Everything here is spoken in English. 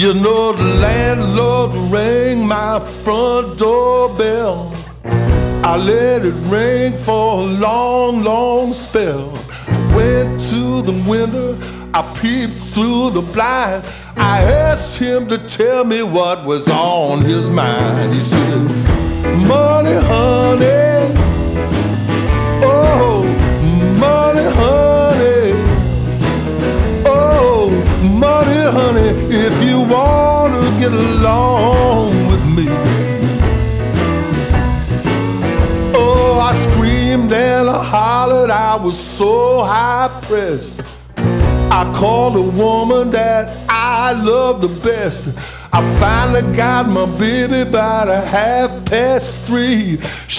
You know the landlord rang my front doorbell. I let it ring for a long, long spell. Went to the window, I peeped through the blind. I asked him to tell me what was on his mind. He said, money, honey. Oh, money, honey. Oh, money, honey. If you want to get along with me. Oh, I screamed and I hollered. I was so high-pressed. I called the woman that I love the best. I finally got my baby by the 3:30.